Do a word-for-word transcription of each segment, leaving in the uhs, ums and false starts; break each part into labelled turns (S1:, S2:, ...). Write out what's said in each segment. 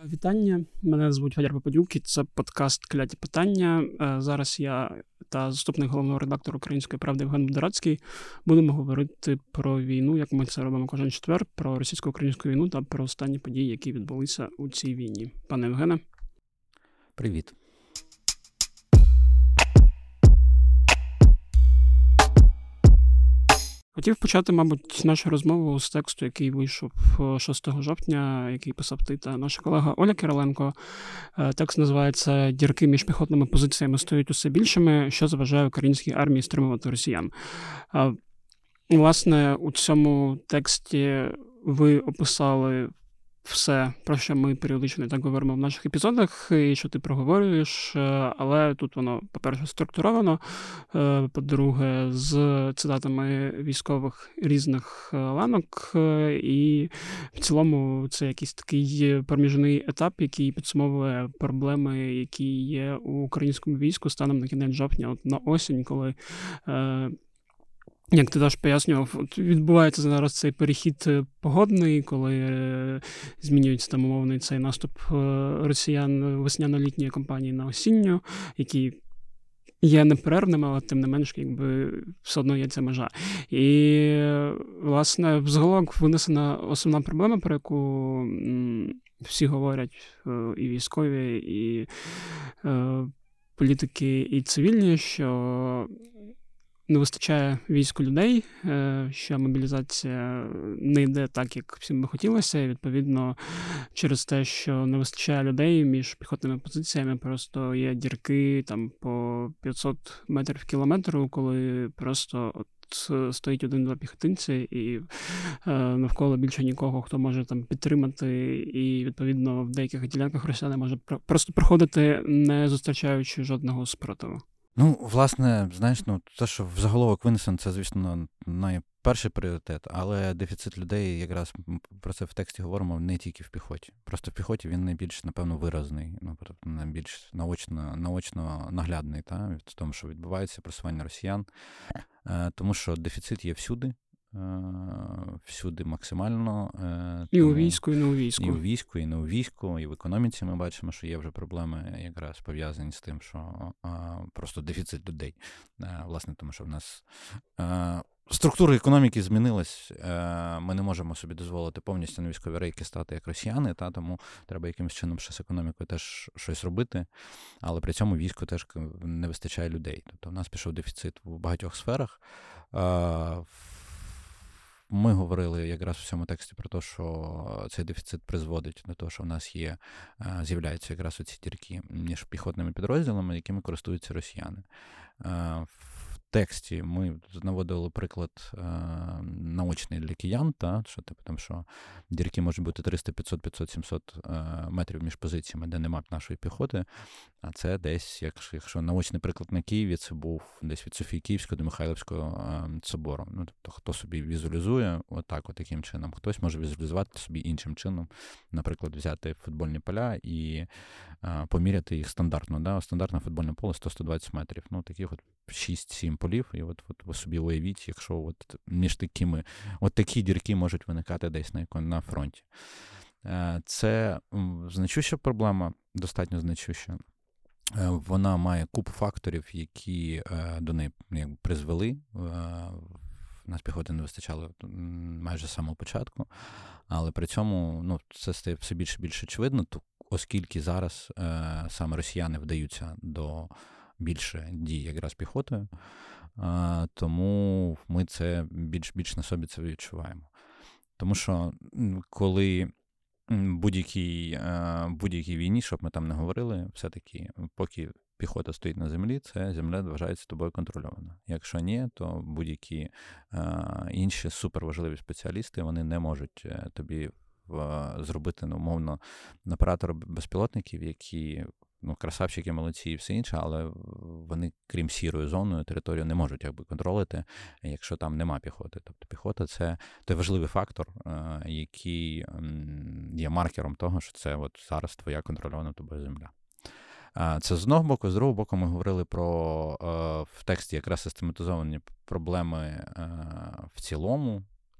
S1: Вітання, мене звуть Вадір Попадюк, і це подкаст «Кляті питання». Зараз я та заступник головного редактора «Української правди» Євген Модерацький будемо говорити про війну, як ми це робимо кожен четвер, про російсько-українську війну та про останні події, які відбулися у цій війні. Пане Євгене.
S2: Привіт.
S1: Хотів почати, мабуть, нашу розмову з тексту, який вийшов шостого жовтня, який писав ти та наша колега Оля Кириленко. Текст називається «Дірки між піхотними позиціями стають усе більшими, що заважає українській армії стримувати росіян». Власне, у цьому тексті ви описали все, про що ми періодично так говоримо в наших епізодах, і що ти проговорюєш, але тут воно, по-перше, структуровано, по-друге, з цитатами військових різних ланок, і в цілому це якийсь такий проміжний етап, який підсумовує проблеми, які є у українському війську станом на кінець жовтня, от на осінь, коли... Як ти теж пояснював, відбувається зараз цей перехід погодний, коли змінюється там умовний цей наступ росіян весняно-літньої кампанії на осінню, який є неперервним, але тим не менш, якби все одно є ця межа. І, власне, в заголовок винесена основна проблема, про яку всі говорять, і військові, і політики, і цивільні, що не вистачає війську людей, що мобілізація не йде так, як всім би хотілося, і, відповідно, через те, що не вистачає людей між піхотними позиціями, просто є дірки там по п'ятсот метрів кілометру, коли просто от стоїть один-два піхотинці, і навколо більше нікого, хто може там підтримати, і, відповідно, в деяких ділянках росіяни може просто проходити, не зустрічаючи жодного спротиву.
S2: Ну, власне, знаєш, ну, те, що в заголовок винесено, це, звісно, найперший пріоритет, але дефіцит людей, якраз про це в тексті говоримо, не тільки в піхоті. Просто в піхоті він найбільш, напевно, виразний, ну, найбільш наочно, наочно наглядний, та, в тому, що відбувається просування росіян, тому що дефіцит є всюди. Всюди максимально.
S1: І тому, у війську, і не у війську.
S2: І у війську, і не у війську, і в економіці ми бачимо, що є вже проблеми якраз пов'язані з тим, що а, просто дефіцит людей. А, власне, тому що в нас а, структура економіки змінилась, а, ми не можемо собі дозволити повністю на військові рейки стати як росіяни, та, тому треба якимось чином ще з економікою теж щось робити, але при цьому війську теж не вистачає людей. Тобто в нас пішов дефіцит в багатьох сферах. А, Ми говорили якраз в цьому тексті про те, що цей дефіцит призводить до того, що в нас є, з'являються якраз оці дірки між піхотними підрозділами, якими користуються росіяни. В тексті ми наводили приклад наочний для киян, та, що, типу, там, що дірки можуть бути триста, п'ятсот, п'ятсот, сімсот метрів між позиціями, де немає нашої піхоти, а це десь, якщо, якщо наочний приклад на Києві, це був десь від Софії Київської до Михайлівського собору. Ну, тобто, хто собі візуалізує отак, от таким чином, хтось може візуалізувати собі іншим чином, наприклад, взяти футбольні поля і а, поміряти їх стандартно. Да? Стандартне футбольне поле сто - сто двадцять метрів. Ну, таких от шість-сім полів, і от, от ви собі уявіть, якщо от між такими, от такі дірки можуть виникати десь на, на фронті. Це значуща проблема, достатньо значуща. Вона має купу факторів, які до неї якби призвели. Нас піхоти не вистачало майже з самого початку, але при цьому ну, це стає все більше і більше очевидно, оскільки зараз саме росіяни вдаються до більше дій якраз піхотою, тому ми це більш-більш на собі це відчуваємо. Тому що коли будь-якій, будь-якій війні, щоб ми там не говорили, все-таки поки піхота стоїть на землі, це земля вважається тобою контрольована. Якщо ні, то будь-які інші суперважливі спеціалісти, вони не можуть тобі зробити, ну, умовно, оператори безпілотників, які ну, красавчики, молодці і все інше, але вони, крім сірої зони, територію не можуть якби контролити, якщо там нема піхоти. Тобто піхота – це той важливий фактор, який є маркером того, що це от зараз твоя контрольована тобою земля. Це з одного боку. З другого боку ми говорили про в тексті якраз систематизовані проблеми в цілому,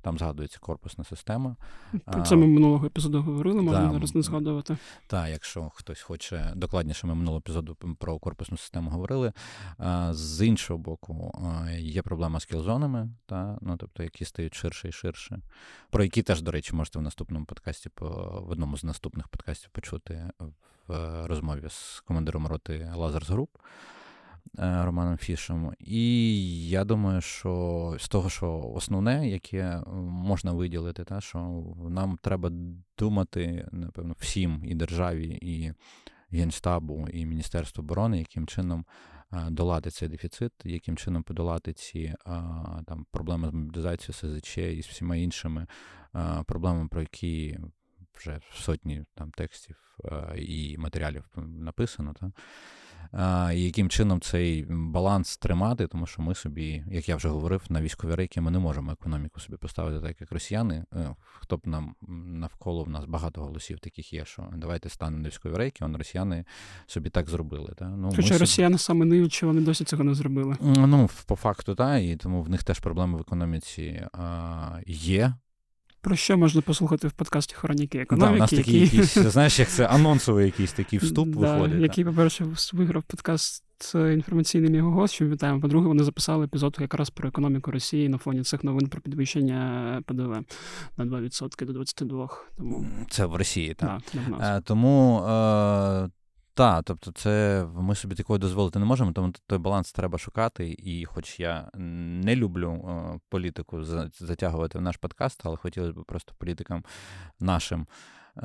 S2: Там згадується корпусна система.
S1: Про це ми минулого епізоду говорили, можна
S2: Там,
S1: зараз не згадувати.
S2: Так, якщо хтось хоче докладніше, ми минулого епізоду про корпусну систему говорили. З іншого боку, є проблема з кілзонами, та, ну, тобто, які стають ширше і ширше, про які теж, до речі, можете в наступному подкасті, в одному з наступних подкастів почути в розмові з командиром роти Лазарс Груп Романом Фішем. І я думаю, що з того, що основне, яке можна виділити, та, що нам треба думати, напевно, всім, і державі, і Генштабу, і Міністерству оборони, яким чином долати цей дефіцит, яким чином подолати ці там, проблеми з мобілізацією, ес зет че і з всіма іншими проблемами, про які вже сотні там, текстів і матеріалів написано, та? І яким чином цей баланс тримати, тому що ми собі, як я вже говорив, на військові рейки ми не можемо економіку собі поставити так, як росіяни. Хто б нам навколо в нас багато голосів таких є, що давайте станемо на військові рейки, а росіяни собі так зробили. Та? Ну,
S1: Хоча
S2: ми
S1: росіяни собі... саме ниють, що вони досі цього не зробили.
S2: Ну, по факту, так, і тому в них теж проблеми в економіці а, є.
S1: Про що можна послухати в подкасті «Хроніки економіки».
S2: Да, у нас такі
S1: які...
S2: якісь, знаєш, як це анонсовий якийсь такий вступ
S1: да,
S2: виходить.
S1: Який, по-перше, виграв подкаст інформаційний мій гость, що вітаємо. По-друге, вони записали епізод якраз про економіку Росії на фоні цих новин про підвищення пе де ве на два відсотки до двадцять два. Тому...
S2: Це в Росії, так.
S1: Да,
S2: е, тому... Е... Так, тобто це ми собі такого дозволити не можемо, тому той баланс треба шукати. І хоч я не люблю е, політику затягувати в наш подкаст, але хотілося б просто політикам нашим, е,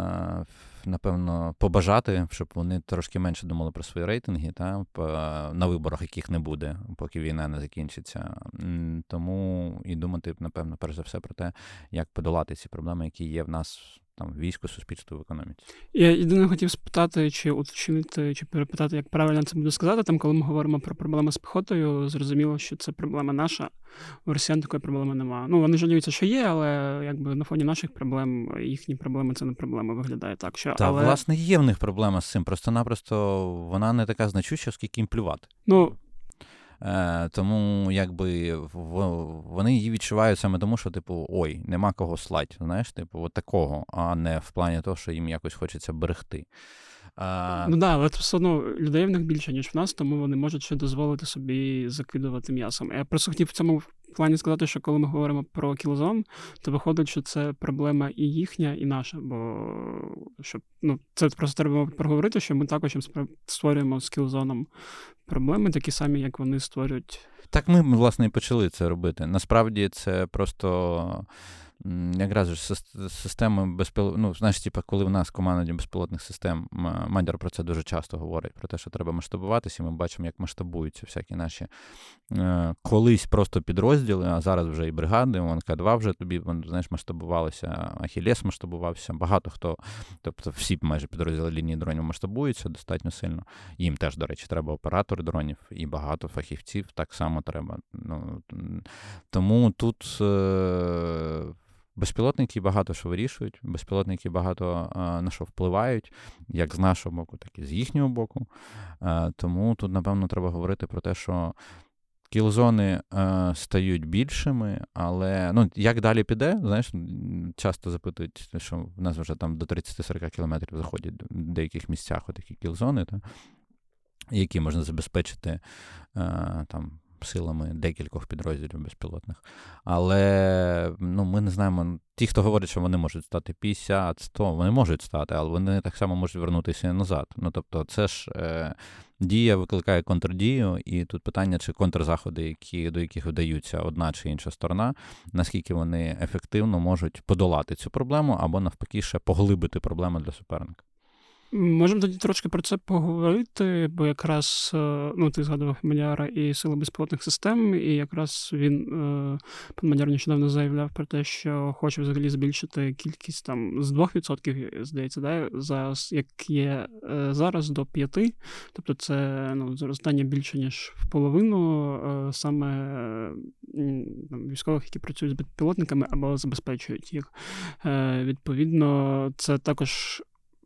S2: напевно, побажати, щоб вони трошки менше думали про свої рейтинги, та, на виборах, яких не буде, поки війна не закінчиться. Тому і думати, напевно, перш за все про те, як подолати ці проблеми, які є в нас там військо, суспільство, в економіці.
S1: Я єдине хотів спитати, чи уточнити, чи перепитати, як правильно це буду сказати. Там, коли ми говоримо про проблеми з піхотою, зрозуміло, що це проблема наша. У росіян такої проблеми немає. Ну, вони жаліються, що є, але якби на фоні наших проблем, їхні проблеми це не проблема, виглядає так. Що,
S2: Та,
S1: але...
S2: власне, є в них проблема з цим, просто-напросто вона не така значуща, скільки їм плювати.
S1: Ну,
S2: Е, тому, якби, вони її відчувають саме тому, що, типу, ой, нема кого слать, знаєш, типу, от такого, а не в плані того, що їм якось хочеться берегти. А...
S1: Ну да, але все одно людей в них більше, ніж в нас, тому вони можуть ще дозволити собі закидувати м'ясом. Я просто хотів в цьому плані сказати, що коли ми говоримо про кілзон, то виходить, що це проблема і їхня, і наша, бо щоб, ну, це просто треба проговорити, що ми також створюємо з кілзоном проблеми, такі самі, як вони створюють.
S2: Так ми, власне, і почали це робити. Насправді це просто... Якраз ж системи безпілотних, ну, знаєш, типу, коли в нас команда безпілотних систем, Мандер про це дуже часто говорить, про те, що треба масштабуватися, і ми бачимо, як масштабуються всякі наші е, колись просто підрозділи, а зараз вже і бригади, вон К два вже тобі, знаєш, масштабувалися, Ахілес масштабувався, багато хто, тобто всі майже підрозділи лінії дронів масштабуються достатньо сильно. Їм теж, до речі, треба оператори дронів і багато фахівців так само треба. Ну, тому тут е, безпілотники багато що вирішують, безпілотники багато а, на що впливають, як з нашого боку, так і з їхнього боку. А, тому тут, напевно, треба говорити про те, що кілзони а, стають більшими, але ну, як далі піде, знаєш, часто запитують, що в нас вже там до тридцять-сорок кілометрів заходять в деяких місцях отакі кілзони, та, які можна забезпечити а, там, силами декількох підрозділів безпілотних. Але ну, ми не знаємо, ті, хто говорить, що вони можуть стати п'ятдесят, сто, вони можуть стати, але вони так само можуть вернутися назад. Ну, тобто це ж е, дія викликає контрдію, і тут питання, чи контрзаходи, які, до яких вдаються одна чи інша сторона, наскільки вони ефективно можуть подолати цю проблему, або навпаки ще поглибити проблему для суперника.
S1: Можемо тоді трошки про це поговорити, бо якраз, ну, ти згадував Мадяра і Сили безпілотних систем, і якраз він, пан Мадяр нещодавно заявляв про те, що хоче взагалі збільшити кількість там з двох відсотків, здається, да, зараз, як є зараз, до п'яти. Тобто це, ну, зростання більше, ніж в половину саме там, військових, які працюють з безпілотниками або забезпечують їх. Відповідно, це також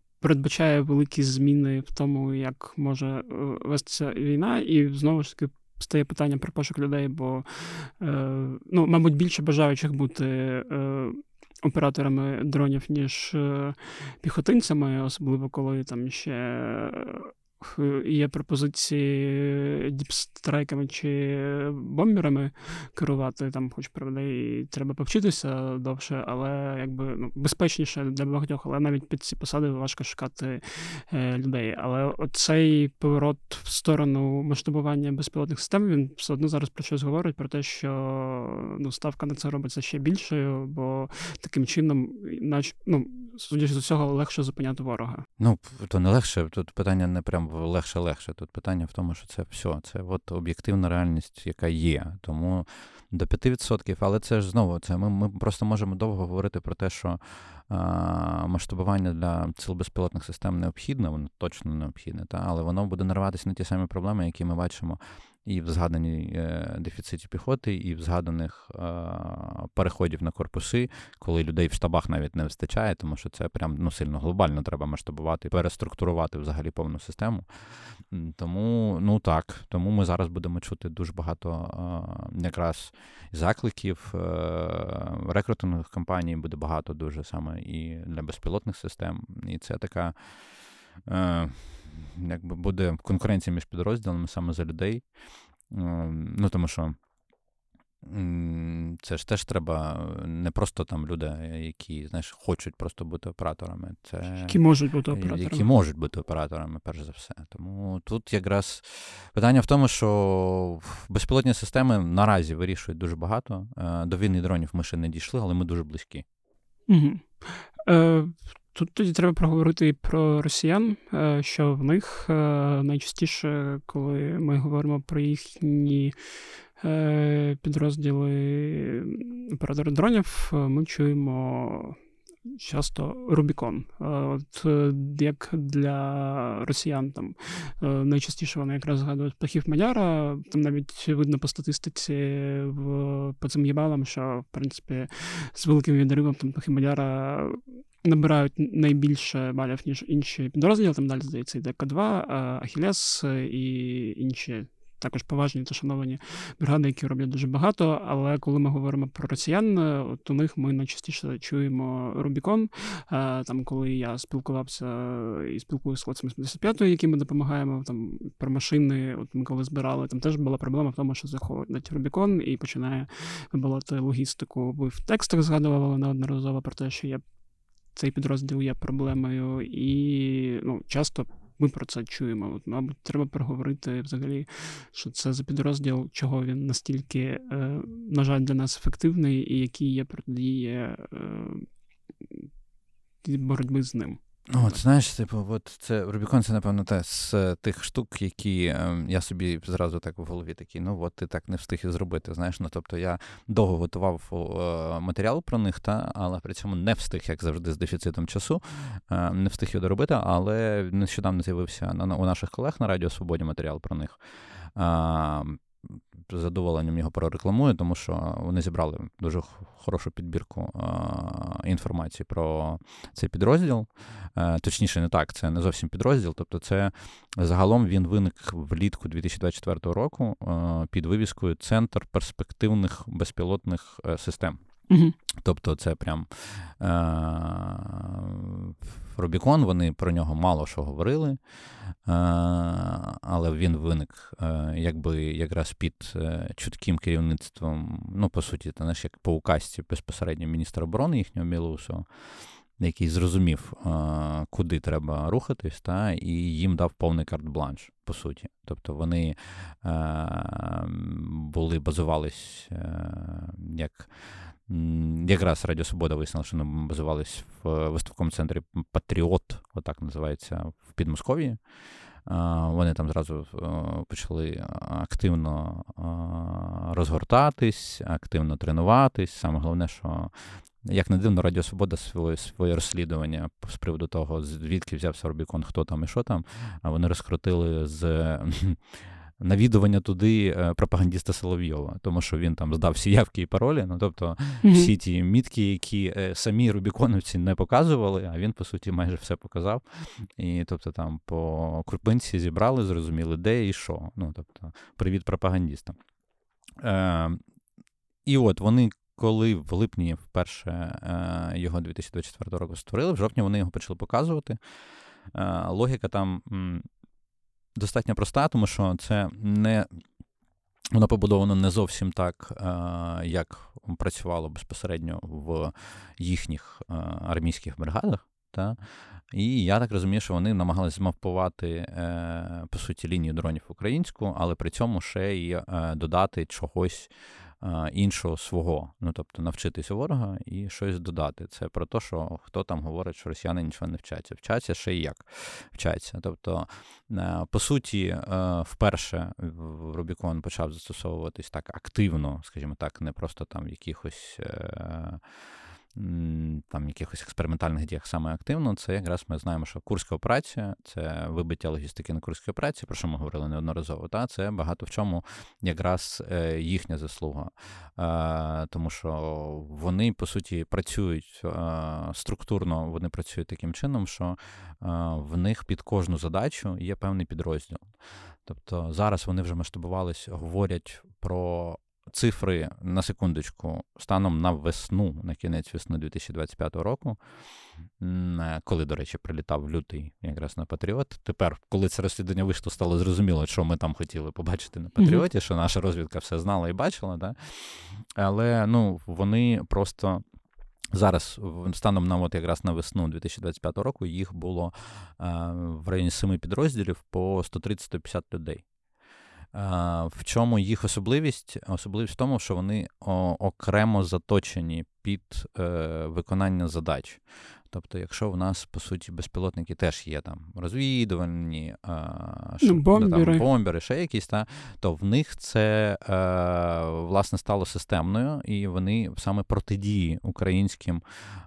S1: передбачає великі зміни в тому, як може вестися війна, і знову ж таки стає питання про пошук людей, бо, е, ну, мабуть, більше бажаючих бути е, операторами дронів, ніж е, піхотинцями, особливо коли там ще е, є пропозиції діпстрайками чи бомберами керувати, там, хоч правда, і треба повчитися довше, але якби ну, безпечніше для багатьох, але навіть під ці посади важко шукати е, людей. Але оцей поворот в сторону масштабування безпілотних систем, він все одно зараз про щось говорить, про те, що ну, ставка на це робиться ще більшою, бо таким чином, нач, ну, судячи з усього, легше зупиняти ворога.
S2: Ну, то не легше, тут питання не прям легше-легше, тут питання в тому, що це все, це от об'єктивна реальність, яка є, тому до п'ять відсотків, але це ж знову, це ми, ми просто можемо довго говорити про те, що а, масштабування для сил безпілотних систем необхідне, воно точно необхідне, та, але воно буде нариватися на ті самі проблеми, які ми бачимо і в згаданій е, дефіциті піхоти, і в згаданих е, переходів на корпуси, коли людей в штабах навіть не вистачає, тому що це прям ну, сильно глобально треба масштабувати, переструктурувати взагалі повну систему. Тому, ну так, тому ми зараз будемо чути дуже багато е, якраз закликів, е, рекрутингових кампаній буде багато дуже саме і для безпілотних систем. І це така е, якби буде конкуренція між підрозділами саме за людей. Ну, тому що це ж теж треба не просто там люди, які, знаєш, хочуть просто бути операторами. Це
S1: які можуть бути операторами.
S2: Які можуть бути операторами, перш за все. Тому тут якраз питання в тому, що безпілотні системи наразі вирішують дуже багато. До війни дронів ми ще не дійшли, але ми дуже близькі.
S1: Угу. Е, Тут тоді треба проговорити і про росіян, що в них найчастіше, коли ми говоримо про їхні підрозділи оператори дронів, ми чуємо часто Рубікон. От як для росіян там найчастіше вони якраз згадують птахів Мадяра, там навіть видно по статистиці в по цим єбалам, що в принципі з великим відривом там птахи Мадяра набирають найбільше балів, ніж інші підрозділи, там далі, здається, йде К два, Ахілес і інші також поважні та шановані бригади, які роблять дуже багато, але коли ми говоримо про росіян, от у них ми найчастіше чуємо Рубікон. Там, коли я спілкувався і спілкуюся з хлопцями сімдесят п'ятої, яким ми допомагаємо, там про машини, от ми коли збирали, там теж була проблема в тому, що заходить Рубікон і починає вибивати логістику. Ви в текстах згадували неодноразово про те, що є цей підрозділ є проблемою, і ну, часто ми про це чуємо. От, мабуть, треба проговорити взагалі, що це за підрозділ, чого він настільки, е, на жаль, для нас ефективний, і які є протидії е, боротьби з ним.
S2: От, знаєш, типу, от це Рубікон, це, напевно, те з тих штук, які е, я собі зразу так в голові такий, ну, от ти так не встиг і зробити, знаєш, ну, тобто я довго готував е, матеріал про них, та, але при цьому не встиг, як завжди, з дефіцитом часу, е, не встиг його доробити, але нещодавно з'явився на, у наших колег на Радіо Свободі матеріал про них. Е, з задоволенням його прорекламую, тому що вони зібрали дуже хорошу підбірку е, інформації про цей підрозділ. Е, точніше, не так, це не зовсім підрозділ, тобто це загалом він виник влітку дві тисячі двадцять четвертого року е, під вивіскою «Центр перспективних безпілотних е, систем».
S1: Угу.
S2: Тобто це прям е- Рубікон, вони про нього мало що говорили, е- але він виник е- якби якраз під е- чутким керівництвом, ну, по суті, це, знаєш, як по указці безпосередньо міністра оборони їхнього Мілоусова, який зрозумів, е- куди треба рухатись, та, і їм дав повний карт-бланш, по суті. Тобто вони е- були, базувались е- як якраз Радіо Свобода висновила, що вони базувались в виставковому центрі «Патріот», отак називається, в Підмосков'ї. Вони там зразу почали активно розгортатись, активно тренуватись. Саме головне, що, як не дивно, Радіо Свобода своє, своє розслідування з приводу того, звідки взявся Рубікон, хто там і що там, вони розкрутили з навідування туди пропагандиста Соловйова, тому що він там здав всі явки і паролі, ну, тобто mm-hmm. всі ті мітки, які самі рубіконовці не показували, а він, по суті, майже все показав. І, тобто, там по крупинці зібрали, зрозуміли, де і що. Ну, тобто, привіт пропагандистам. Е, і от вони, коли в липні вперше е, його дві тисячі двадцять четвертого року створили, в жовтні вони його почали показувати. Е, логіка там м, достатньо проста, тому що це не... Воно побудовано не зовсім так, як працювало безпосередньо в їхніх армійських бригадах. Та? І я так розумію, що вони намагалися змапувати, по суті, лінію дронів українську, але при цьому ще й додати чогось іншого свого. Ну, тобто навчитися ворога і щось додати. Це про те, що хто там говорить, що росіяни нічого не вчаться. Вчаться ще й як вчаться. Тобто, по суті, вперше Рубікон почав застосовуватись так активно, скажімо так, не просто там в якихось там якихось експериментальних діях саме активно, це якраз ми знаємо, що Курська операція, це вибиття логістики на Курській операції, про що ми говорили неодноразово, та це багато в чому якраз їхня заслуга. Тому що вони, по суті, працюють структурно, вони працюють таким чином, що в них під кожну задачу є певний підрозділ. Тобто зараз вони вже масштабувались, говорять про цифри, на секундочку, станом на весну, на кінець весни дві тисячі двадцять п'ятого року, коли, до речі, прилітав лютий якраз на Патріот. Тепер, коли це розслідування вийшло, стало зрозуміло, що ми там хотіли побачити на Патріоті, mm-hmm. що наша розвідка все знала і бачила, да? Але, ну, вони просто... Зараз, станом на от якраз на весну дві тисячі двадцять п'ятого року, їх було а, в районі семи підрозділів по сто тридцять - сто п'ятдесят людей. В чому їх особливість? Особливість в тому, що вони окремо заточені під е, виконання задач. Тобто, якщо в нас, по суті, безпілотники теж є там розвідувальні, е, що,
S1: ну, бомбери.
S2: Там, бомбери, ще якісь, та, то в них це, е, власне, стало системною, і вони саме протидії українським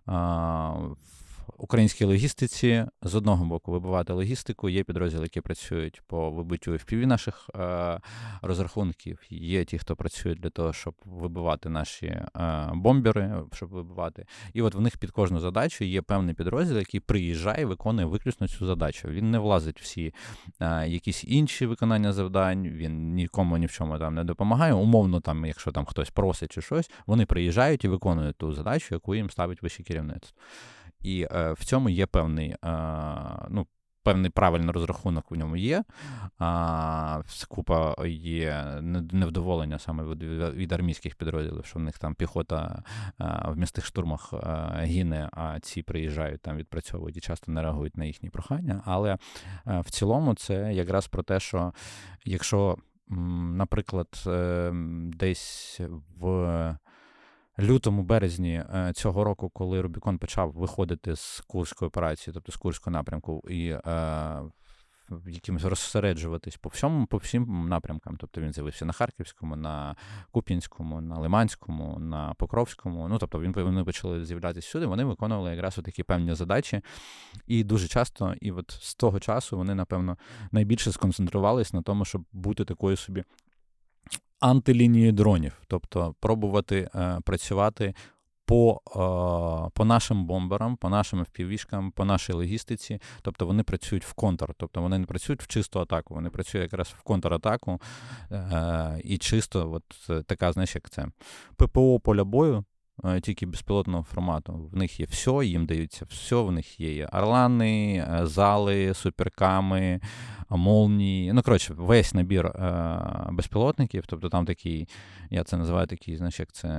S2: е, українській логістиці, з одного боку, вибивати логістику, є підрозділи, які працюють по вибиттю еф пі ві наших е, розрахунків, є ті, хто працюють для того, щоб вибивати наші е, бомбери, щоб вибивати. І от в них під кожну задачу є певний підрозділ, який приїжджає і виконує виключно цю задачу. Він не влазить в всі е, якісь інші виконання завдань, він нікому ні в чому там не допомагає. Умовно, там, якщо там хтось просить чи щось, вони приїжджають і виконують ту задачу, яку їм ставить вище керівництво. І е, в цьому є певний, е, ну, певний правильний розрахунок в ньому є. А, купа є невдоволення саме від, від армійських підрозділів, що в них там піхота а, в містих штурмах а, гине, а ці приїжджають, там відпрацьовують і часто не реагують на їхні прохання. Але а, в цілому це якраз про те, що якщо, м, наприклад, е, десь в лютому, березні цього року, коли Рубікон почав виходити з Курської операції, тобто з Курського напрямку, і е, якимось розсереджуватись по всьому, по всім напрямкам. Тобто він з'явився на Харківському, на Куп'янському, на Лиманському, на Покровському. Ну, тобто він, вони почали з'являтися всюди, вони виконували якраз такі певні задачі. І дуже часто, і от з того часу вони, напевно, найбільше сконцентрувались на тому, щоб бути такою собі антилінією дронів, тобто пробувати е, працювати по, е, по нашим бомберам, по нашим еф пі ві-шкам, по нашій логістиці, тобто вони працюють в контр, тобто вони не працюють в чисту атаку, вони працюють якраз в контратаку е, і чисто от така, знаєш, як це, ППО поля бою, тільки безпілотного формату. В них є все, їм даються все, в них є орлани, зали, суперками, молнії. Ну, коротше, весь набір е, безпілотників, тобто там такий, я це називаю такий, знаєш, як це,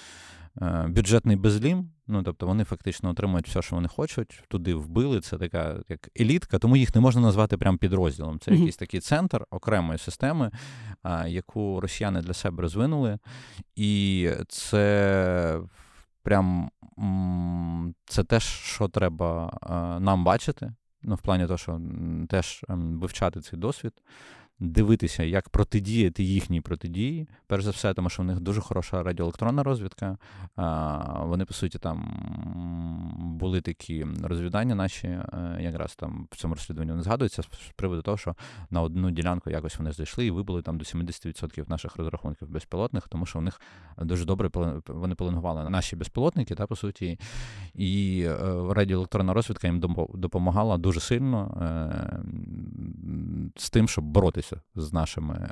S2: е, бюджетний безлім. Ну, тобто вони фактично отримують все, що вони хочуть, туди вбили, це така як елітка, тому їх не можна назвати прям підрозділом. Це mm-hmm. якийсь такий центр окремої системи, а, яку росіяни для себе розвинули, і це прям це те, що треба а, нам бачити, ну, в плані того, що теж ем, вивчати цей досвід, дивитися, як протидіяти їхній протидії. Перш за все, тому що в них дуже хороша радіоелектронна розвідка. Вони, по суті, там були такі розвідання наші, якраз там в цьому розслідуванні не згадується, з приводу того, що на одну ділянку якось вони зайшли і вибили там до сімдесят відсотків наших розрахунків безпілотних, тому що у них дуже добре вони пеленгували наші безпілотники, та, по суті, і радіоелектронна розвідка їм допомагала дуже сильно з тим, щоб боротися з нашими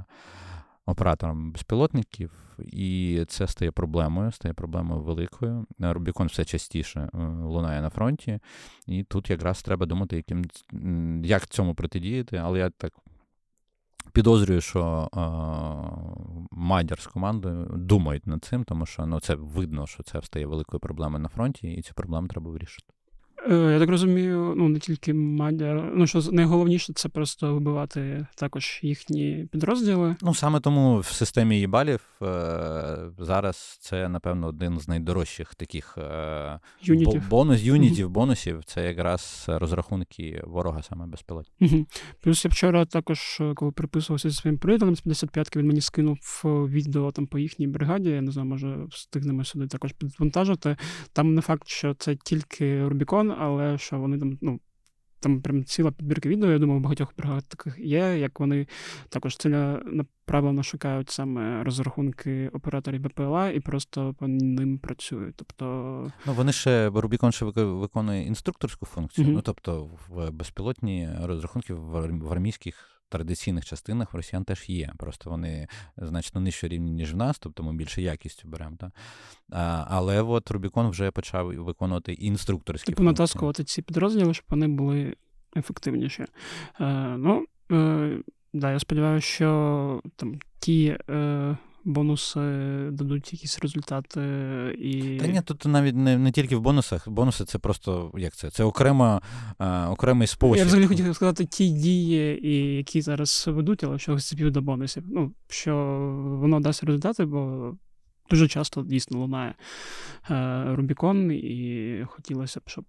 S2: операторами безпілотників, і це стає проблемою, стає проблемою великою. Рубікон все частіше лунає на фронті, і тут якраз треба думати, яким, як цьому протидіяти, але я так підозрюю, що е, Мадяр з командою думають над цим, тому що ну, це видно, що це стає великою проблемою на фронті, і ці проблеми треба вирішити.
S1: Я так розумію, ну не тільки Мадяр, ну що найголовніше це просто вибивати також їхні підрозділи.
S2: Ну саме тому в системі їбалів е, зараз це, напевно, один з найдорожчих таких е,
S1: юнітів.
S2: бонус, юнітів, mm-hmm. бонусів, це якраз розрахунки ворога саме безпілотні.
S1: Mm-hmm. Плюс я вчора також, коли переписувався зі своїм приятелем з п'ятдесят п'ятки, він мені скинув відео там по їхній бригаді, я не знаю, може встигнемо сюди також підвантажити. Там не факт, що це тільки Рубікон, але що вони там, ну, там прям ціла підбірка відео, я думаю, в багатьох бригад таких є, як вони також ціленаправленно шукають саме розрахунки операторів БПЛА і просто по ним працюють. Тобто...
S2: Ну, вони ще, Рубікон ще виконує інструкторську функцію,
S1: mm-hmm.
S2: ну, тобто в безпілотні розрахунки в армійських традиційних частинах в росіян теж є. Просто вони значно нижчого рівня, ніж в нас, тобто ми більше якістю беремо. Та? А, але от Рубікон вже почав виконувати інструкторські
S1: типу,
S2: функції.
S1: Натаскувати ці підрозділи, щоб вони були ефективніші. Е, ну, е, да, я сподіваюся, що там ті е, бонуси дадуть якісь результати. І...
S2: Та ні, тут навіть не, не тільки в бонусах. Бонуси — це просто, як це, це окрема, е, окремий спосіб.
S1: Я взагалі хотів сказати ті дії, і які зараз ведуть, але що цепів до бонусів. Ну, що воно дасть результати, бо дуже часто дійсно лунає е, Рубікон, і хотілося б, щоб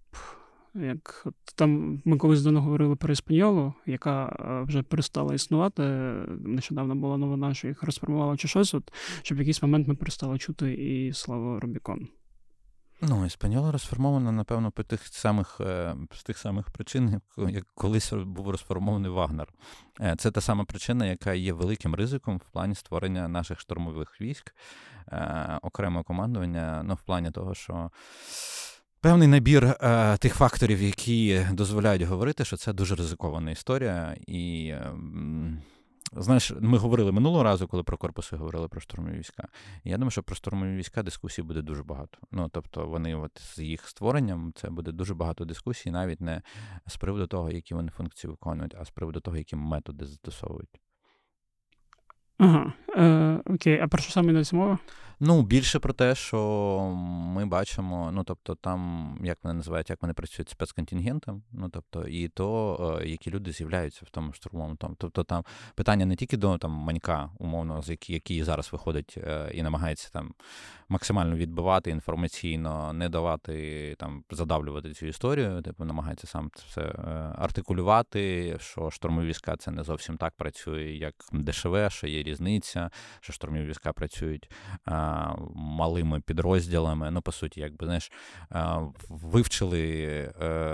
S1: як от там ми колись давно говорили про Еспаньолу, яка вже перестала існувати. Нещодавно була новина, що їх розформували чи щось, от, щоб в якийсь момент ми перестали чути і слово Рубікон.
S2: Ну, Еспаньола розформована, напевно, по тих самих, з тих самих причин, як колись був розформований Вагнер. Це та сама причина, яка є великим ризиком в плані створення наших штурмових військ, окремого командування, ну, в плані того, що певний набір е, тих факторів, які дозволяють говорити, що це дуже ризикована історія. І, е, знаєш, ми говорили минулого разу, коли про корпуси говорили про штурмові війська. І я думаю, що про штурмові війська дискусій буде дуже багато. Ну, тобто вони от з їх створенням, це буде дуже багато дискусій, навіть не з приводу того, які вони функції виконують, а з приводу того, які методи застосовують.
S1: Ага, е, окей. А про що саме йдеться мова?
S2: Ну, більше про те, що ми бачимо, ну, тобто там, як вони називають, як вони працюють з спецконтингентом, ну, тобто, і то, які люди з'являються в тому штурмовому. Тобто там питання не тільки до там Манька, умовно, з який, який зараз виходить і намагається там максимально відбивати інформаційно, не давати, там, задавлювати цю історію, типу, намагається сам це все артикулювати, що штурмові війська це не зовсім так працює, як ДШВ, що є різниця, що штурмові війська працюють малими підрозділами, ну, по суті, якби, знаєш, вивчили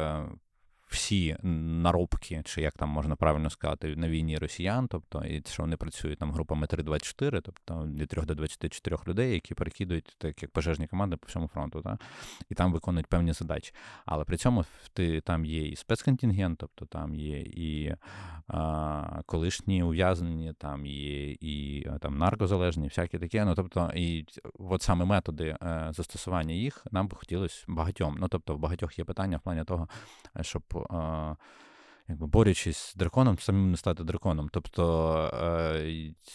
S2: всі наробки, чи як там можна правильно сказати, на війні росіян, тобто, і що вони працюють там групами три двадцять чотири, тобто від трьох до двадцяти чотирьох людей, які перекидують, так як пожежні команди по всьому фронту, та? І там виконують певні задачі. Але при цьому ти, там є і спецконтингент, тобто там є і а, колишні ув'язнені, там є і там наркозалежні, всякі такі, ну, тобто, і от саме методи а, застосування їх нам би хотілося багатьом. Ну, тобто, в багатьох є питання в плані того, щоб а, якби борючись з драконом, самим не стати драконом. Тобто, а,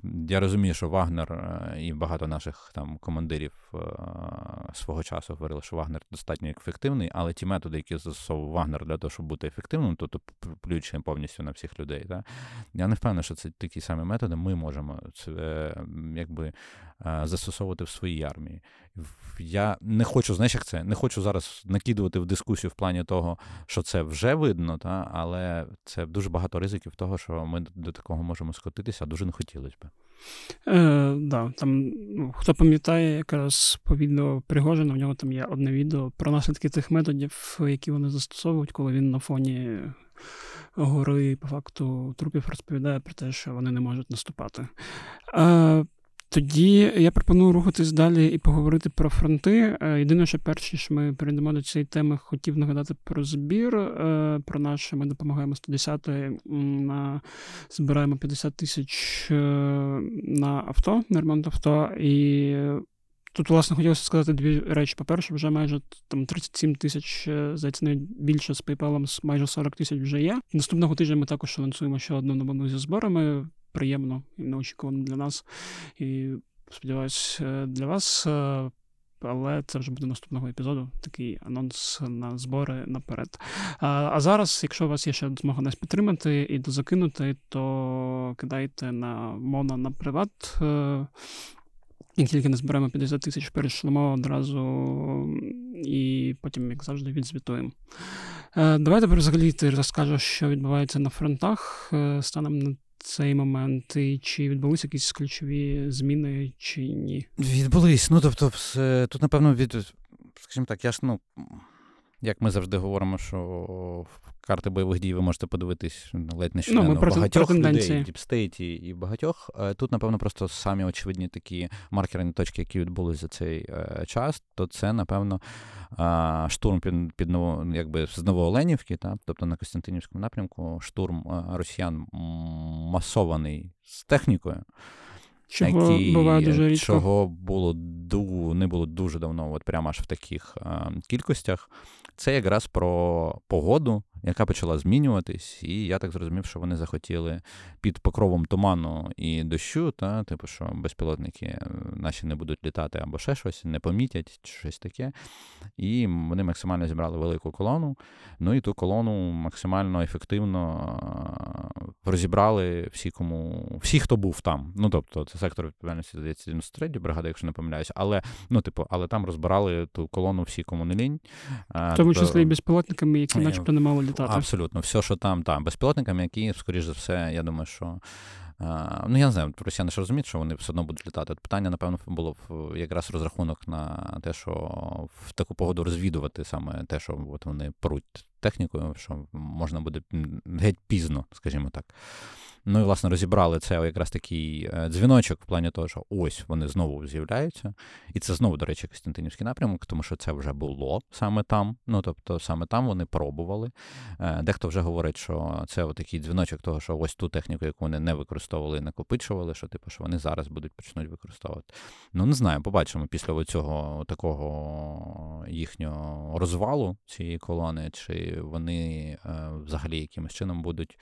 S2: я розумію, що Вагнер і багато наших там командирів свого часу говорили, що Вагнер достатньо ефективний, але ті методи, які застосовував Вагнер для того, щоб бути ефективним, тобто плюючи повністю на всіх людей, да? Я не впевнений, що це такі самі методи ми можемо це, якби застосовувати в своїй армії. Я не хочу, знаєш, як це, не хочу зараз накидувати в дискусію в плані того, що це вже видно, та? Але це дуже багато ризиків того, що ми до такого можемо скотитися, а дуже не хотілося б.
S1: Е, да, там, ну, хто пам'ятає, якраз по відео Пригожина, в нього там є одне відео про наслідки тих методів, які вони застосовують, коли він на фоні гори, по факту, трупів розповідає про те, що вони не можуть наступати. Е, Тоді я пропоную рухатись далі і поговорити про фронти. Єдине, що перш ніж ми перейдемо до цієї теми, хотів нагадати про збір, про наше. Ми допомагаємо сто десятої, на збираємо п'ятдесят тисяч на авто, на ремонт авто. І тут, власне, хотілося сказати дві речі. По-перше, вже майже там тридцять сім тисяч, здається, навіть більше з PayPal, майже сорок тисяч вже є. Наступного тижня ми також анонсуємо ще одну новину зі зборами. Приємно і неочікувано для нас. І, сподіваюся, для вас. Але це вже буде наступного епізоду. Такий анонс на збори наперед. А, а зараз, якщо у вас є ще змога нас підтримати і дозакинути, то кидайте на Моно на приват. І тільки не зберемо п'ятдесят тисяч, перейшлемо одразу і потім, як завжди, відзвітуємо. Давайте взагалі ти розкажеш, що відбувається на фронтах станом на цей момент, і чи відбулися якісь ключові зміни, чи ні?
S2: Відбулись. Ну, тобто, тут, напевно, від, скажімо так, я ж, ну, як ми завжди говоримо, що карти бойових дій ви можете подивитись ледь нещодавно ну,
S1: в
S2: багатьох людей, в діпстейті і багатьох. Тут, напевно, просто самі очевидні такі маркерні точки, які відбулись за цей е, час, то це, напевно, е, штурм під, під ново, якби, з Новооленівки, та? Тобто на Костянтинівському напрямку, штурм е, росіян масований з технікою.
S1: Чого
S2: які,
S1: буває дуже рідко.
S2: Чого було, не було дуже давно, от прямо аж в таких е, кількостях. Це якраз про погоду, яка почала змінюватись, і я так зрозумів, що вони захотіли під покровом туману і дощу, та, типу, що безпілотники наші не будуть літати або ще щось, не помітять, чи щось таке. І вони максимально зібрали велику колону, ну і ту колону максимально ефективно розібрали всі, кому, всі, хто був там. Ну, тобто, це сектор відповідальності, здається, дев'яносто третя бригада, якщо не помиляюся, але, ну, типу, але там розбирали ту колону всі, кому не лінь.
S1: В тому числі і безпілотниками, які начебто не мали літати.
S2: Абсолютно. Все, що там, там. Безпілотниками, які, скоріш за все, я думаю, що... А, ну, я не знаю, росіяни ж розуміють, що вони все одно будуть літати. Питання, напевно, було якраз розрахунок на те, що в таку погоду розвідувати саме те, що от вони поруть технікою, що можна буде геть пізно, скажімо так. Ну і, власне, розібрали це якраз такий дзвіночок в плані того, що ось вони знову з'являються. І це знову, до речі, Костянтинівський напрямок, тому що це вже було саме там. Ну, тобто, саме там вони пробували. Дехто вже говорить, що це такий дзвіночок того, що ось ту техніку, яку вони не використовували, накопичували, що, типу, що вони зараз будуть почнуть використовувати. Ну, не знаю, побачимо після цього такого їхнього розвалу цієї колони, чи вони взагалі якимось чином будуть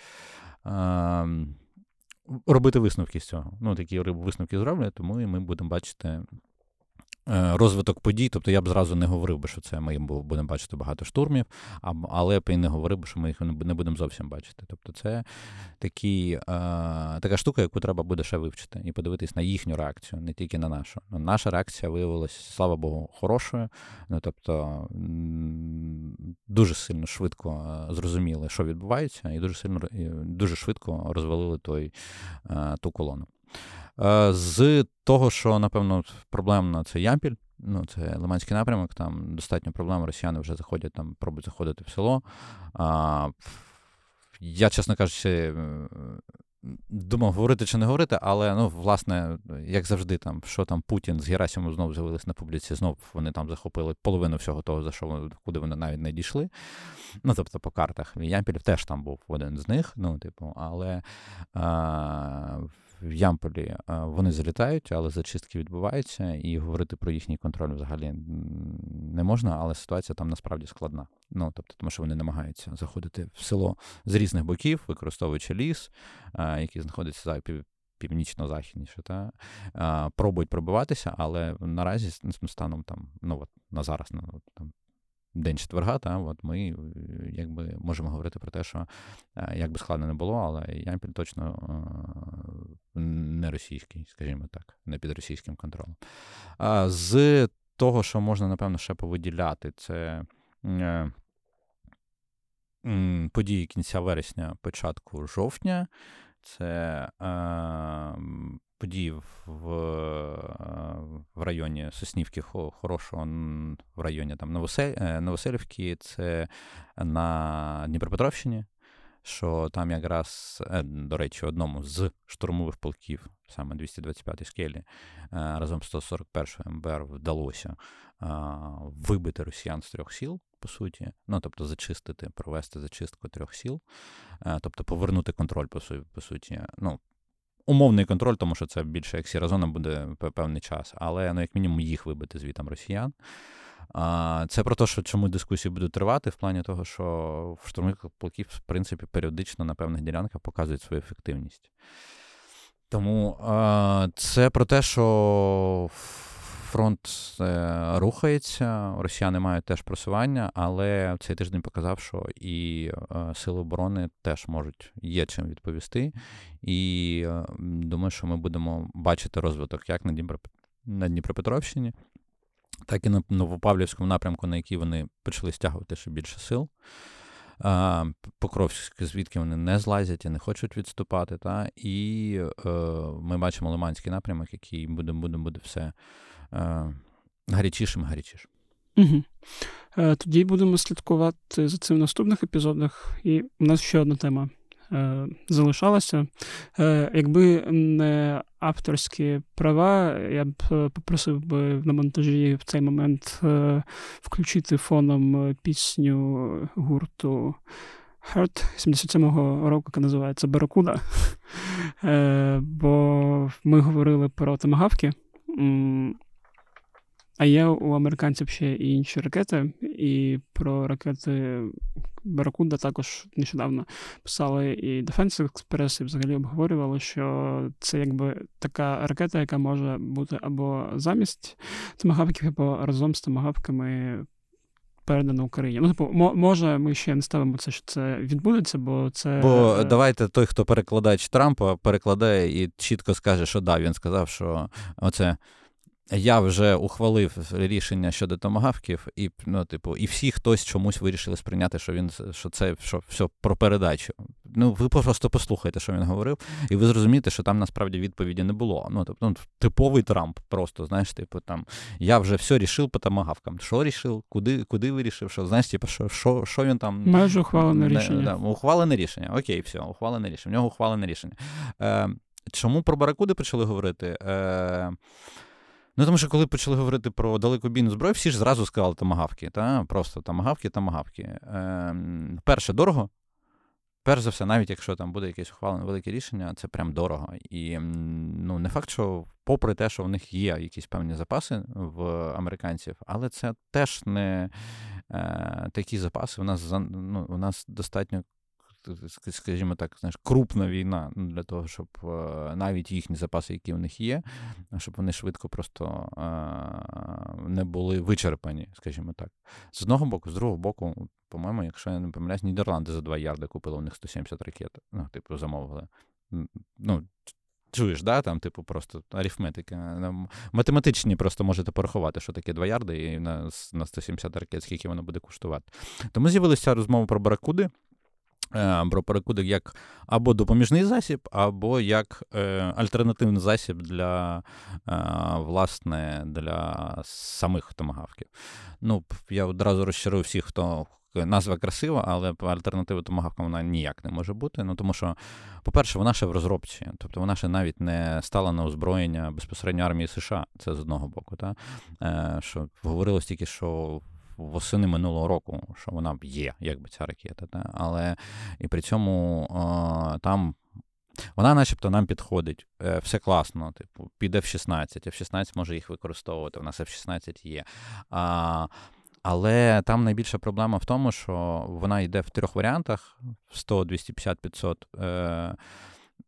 S2: робити висновки з цього. Ну, такі висновки зроблять, тому і ми будемо бачити розвиток подій. Тобто я б зразу не говорив би, що це ми будемо бачити багато штурмів, але б і не говорив би, що ми їх не будемо зовсім бачити. Тобто це такі, така штука, яку треба буде ще вивчити і подивитись на їхню реакцію, не тільки на нашу. Наша реакція виявилася, слава Богу, хорошою. Ну, тобто дуже сильно швидко зрозуміли, що відбувається, і дуже сильно, дуже швидко розвалили той, ту колону. З того, що, напевно, проблемно, це Ямпіль, ну, це Лиманський напрямок, там достатньо проблем, росіяни вже заходять, там пробують заходити в село. А, я, чесно кажучи, думав, говорити чи не говорити, але, ну, власне, як завжди, там, що там Путін з Герасимом знову з'явились на публіці, знов вони там захопили половину всього того, за що вони, куди вони навіть не дійшли. Ну, тобто, по картах. Ямпіль теж там був один з них, ну, типу, але а, в Ямполі вони залітають, але зачистки відбуваються, і говорити про їхній контроль взагалі не можна, але ситуація там насправді складна. Ну, тобто, тому що вони намагаються заходити в село з різних боків, використовуючи ліс, який знаходиться за північно-західніше, та, а, пробують пробиватися, але наразі станом там, ну от на зараз, ну, там, день четверга, та, от ми якби можемо говорити про те, що як би складно не було, але Ямпіль точно не російський, скажімо так, не під російським контролем. А з того, що можна, напевно, ще повиділяти, це події кінця вересня, початку жовтня, це події в, в районі Соснівки, Хорошого, в районі там Новоселівки, це на Дніпропетровщині, що там якраз, до речі, одному з штурмових полків, саме двісті двадцять п'ятій скелі, разом з сто сорок першою ем бе ер вдалося вибити росіян з трьох сіл, по суті, ну, тобто зачистити, провести зачистку трьох сіл, тобто повернути контроль, по, су- по суті, ну, умовний контроль, тому що це більше як сіра зона буде певний час, але, ну, як мінімум, їх вибити звітом росіян. А, це про те, що чому дискусії будуть тривати, в плані того, що в штурмових полків, в принципі, періодично на певних ділянках показують свою ефективність. Тому а, це про те, що фронт е, рухається, росіяни мають теж просування, але цей тиждень показав, що і е, сили оборони теж можуть, є чим відповісти. І е, думаю, що ми будемо бачити розвиток як на, Дніпро, на Дніпропетровщині, так і на Новопавлівському напрямку, на який вони почали стягувати ще більше сил. А, Покровськ, звідки вони не злазять і не хочуть відступати. Та? І е, ми бачимо Лиманський напрямок, який буде, буде, буде все е, гарячішим, гарячішим.
S1: Угу. Е, тоді будемо слідкувати за цим в наступних епізодах. І у нас ще одна тема е, залишалася. Е, якби не авторські права, я б попросив би на монтажі в цей момент е, включити фоном пісню гурту Hurt сімдесят сьомого року, яка називається «Баракуда». Е, бо ми говорили про томагавки, а є у американців ще і інші ракети, і про ракети «Баракуда» також нещодавно писали і Defense Express, і взагалі обговорювали, що це якби така ракета, яка може бути або замість томагавків, або разом з томагавками передано Україні. Ну, типу, може, ми ще не ставимо це, що це відбудеться, бо це...
S2: Бо давайте той, хто перекладач Трампа, перекладає і чітко скаже, що да, він сказав, що оце я вже ухвалив рішення щодо томагавків, і, ну, типу, і всі хтось чомусь вирішили сприйняти, що він, що це що, все про передачу. Ну, ви просто послухайте, що він говорив, і ви зрозумієте, що там насправді відповіді не було. Ну, тобто, ну, типовий Трамп просто, знаєш, типу, там, я вже все рішив по томагавкам. Що рішив? Куди, куди вирішив? Що, знаєш, типу, що, що, що він там...
S1: Майже ухвалене
S2: не,
S1: рішення.
S2: Да, ухвалене рішення. Окей, все, ухвалене рішення. В нього ухвалене рішення. Е, чому про Баракуди почали говорити? Е, Ну, тому що коли почали говорити про далекобійну зброю, всі ж зразу сказали томагавки, та? Просто томагавки, томагавки. Е, перше, дорого. Перш за все, навіть якщо там буде якесь ухвалене велике рішення, це прям дорого. І, ну, не факт, що попри те, що в них є якісь певні запаси в американців, але це теж не е, такі запаси. У нас, ну, у нас достатньо, скажімо так, знаєш, крупна війна для того, щоб е, навіть їхні запаси, які в них є, щоб вони швидко просто е, не були вичерпані, скажімо так. З одного боку, з другого боку, по-моєму, якщо я не помиляюсь, Нідерланди за два ярди купили у них сто сімдесят ракет, ну, типу, замовили. Ну, чуєш, да, там, типу, просто арифметика. Математичні просто можете порахувати, що таке два ярди, і на, на сто сімдесят ракет, скільки воно буде коштувати. Тому з'явилася розмова про Баракуди, про Баракуди як або допоміжний засіб, або як е, альтернативний засіб для, е, власне, для самих томагавків. Ну, я одразу розчарую всіх, хто назва красива, але альтернатива томагавкам вона ніяк не може бути. Ну, тому що, по-перше, вона ще в розробці. Тобто вона ще навіть не стала на озброєння безпосередньо армії США. Це з одного боку. Та? Е, що говорилось тільки, що восени минулого року, що вона є, якби ця ракета. Та? Але і при цьому е, там вона начебто нам підходить. Е, все класно, типу, під еф шістнадцять. еф шістнадцять може їх використовувати, у нас еф шістнадцять є. А, але там найбільша проблема в тому, що вона йде в трьох варіантах: сто, двісті п'ятдесят, п'ятсот. Е,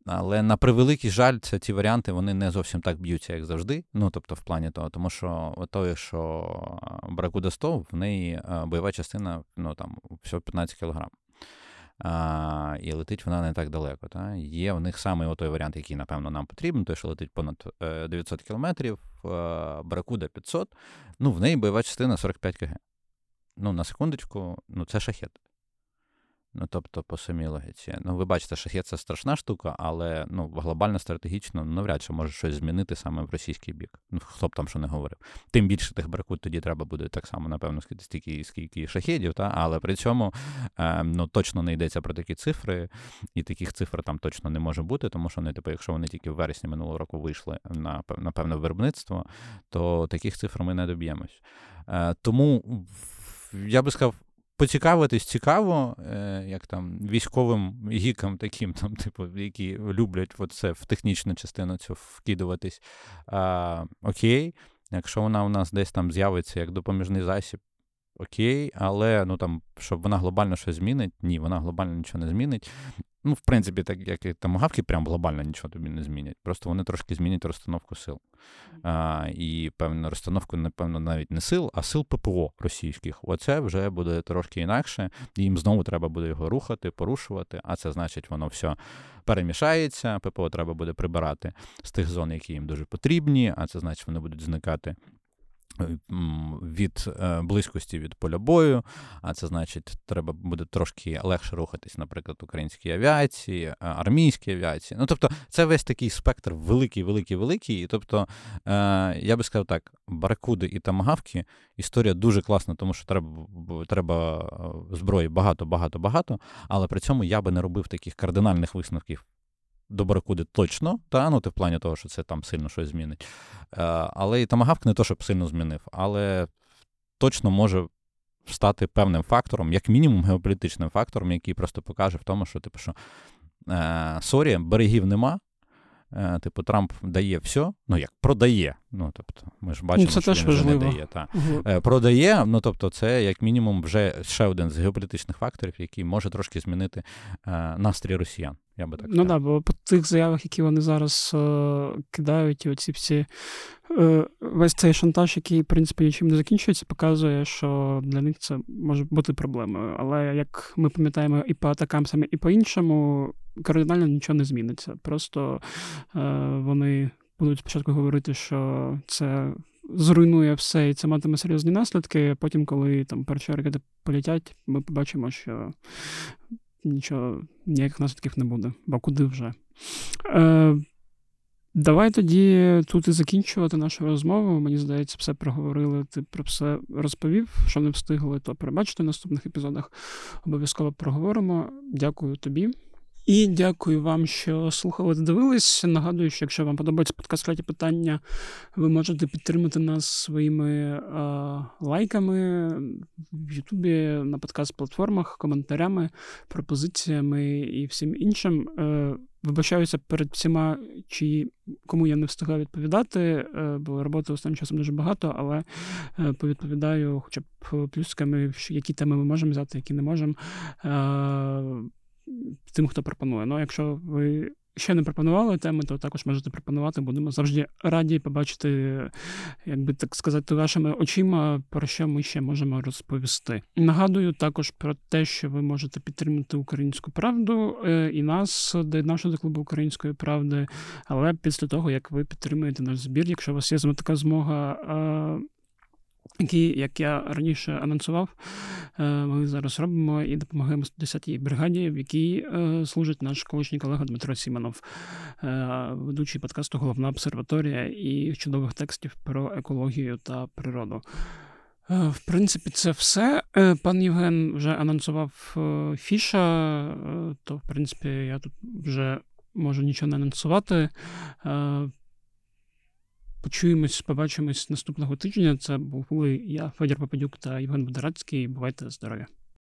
S2: Але на превеликий жаль, це ті варіанти, вони не зовсім так б'ються, як завжди. Ну, тобто, в плані того, тому що той, що Барракуда сто, в неї бойова частина, ну, там, всього п'ятнадцять кілограм. А, і летить вона не так далеко. Та? Є в них саме той варіант, який, напевно, нам потрібен, той, що летить понад дев'ятсот кілометрів, Барракуда п'ятсот, ну, в неї бойова частина сорок п'ять кілограмів. Ну, на секундочку, ну, це шахет. Ну, тобто, по самій логіці. Ну, ви бачите, шахет – це страшна штука, але, ну, глобально, стратегічно, навряд чи може щось змінити саме в російський бік. Ну, хто б там що не говорив. Тим більше тих Барракуд тоді треба буде так само, напевно, стільки, скільки шахедів, та? Але при цьому, е, ну, точно не йдеться про такі цифри, і таких цифр там точно не може бути, тому що, ну, типу, якщо вони тільки в вересні минулого року вийшли на, на певне виробництво, то таких цифр ми не доб'ємось. Е, тому, я би сказав, поцікавитись цікаво, як там військовим гікам таким, там, типу, які люблять оце в технічну частину цю вкидуватись. А, окей, якщо вона у нас десь там з'явиться як допоміжний засіб, окей, але, ну, там, щоб вона глобально щось змінить, ні, вона глобально нічого не змінить. Ну, в принципі, так як і томагавки прям глобально нічого тобі не змінять. Просто вони трошки змінять розстановку сил. А, і певну розстановку, напевно, навіть не сил, а сил ППО російських. Оце вже буде трошки інакше. І їм знову треба буде його рухати, порушувати, а це значить, воно все перемішається, ППО треба буде прибирати з тих зон, які їм дуже потрібні, а це значить, вони будуть зникати від е, близькості від поля бою, а це значить, треба буде трошки легше рухатись, наприклад, українській авіації, армійській авіації. Ну, тобто, це весь такий спектр великий, великий, великий. І, тобто, е, я би сказав так, Барракуди і томагавки, історія дуже класна, тому що треба, треба зброї багато, багато, багато, але при цьому я би не робив таких кардинальних висновків до Барракуди точно, та, ну, ти в плані того, що це там сильно щось змінить. Е, але і томагавк не то, щоб сильно змінив, але точно може стати певним фактором, як мінімум геополітичним фактором, який просто покаже в тому, що, типу, що е, сорі, берегів нема, е, типу, Трамп дає все, ну, як, продає, ну, тобто, ми ж бачимо,
S1: ну,
S2: що він вже не дає. Та.
S1: Угу.
S2: Е, продає, ну, тобто, це, як мінімум, вже ще один з геополітичних факторів, який може трошки змінити е, настрій росіян. Я би так
S1: ну так, да, бо по тих заявах, які вони зараз е, кидають, і оці всі е, весь цей шантаж, який, в принципі, нічим не закінчується, показує, що для них це може бути проблемою. Але, як ми пам'ятаємо, і по атакамсам, і по-іншому, кардинально нічого не зміниться. Просто е, вони будуть спочатку говорити, що це зруйнує все, і це матиме серйозні наслідки. Потім, коли там перші ракети полетять, ми побачимо, що нічого, ніяких наслідків не буде. Бо куди вже? Е, давай тоді тут і закінчувати нашу розмову. Мені здається, все проговорили, ти про все розповів. Що не встигли, то перебачте в наступних епізодах. Обов'язково проговоримо. Дякую тобі. І дякую вам, що слухали та дивились. Нагадую, що якщо вам подобається подкаст «Кляті питання», ви можете підтримати нас своїми е, лайками в Ютубі, на подкаст-платформах, коментарями, пропозиціями і всім іншим. Е, вибачаюся перед всіма, чи кому я не встигаю відповідати, е, бо роботи останнім часом дуже багато, але е, повідповідаю хоча б плюсками, які теми ми можемо взяти, які не можемо. Е, тим, хто пропонує. Ну, якщо ви ще не пропонували теми, то також можете пропонувати. Будемо завжди раді побачити, як би так сказати, вашими очима, про що ми ще можемо розповісти. Нагадую також про те, що ви можете підтримати Українську правду і нас, доєднавши до клубу Української правди, але після того, як ви підтримуєте наш збір, якщо у вас є така змога, які, як я раніше анонсував, ми зараз робимо і допомагаємо сто десятій бригаді, в якій служить наш колишній колега Дмитро Сімонов, ведучий подкасту «Головна обсерваторія» і чудових текстів про екологію та природу. В принципі, це все. Пан Євген вже анонсував фіша, то, в принципі, я тут вже можу нічого не анонсувати. Почуємось, побачимось наступного тижня. Це були я, Федір Попадюк та Євген Бондарацький. Бувайте здорові!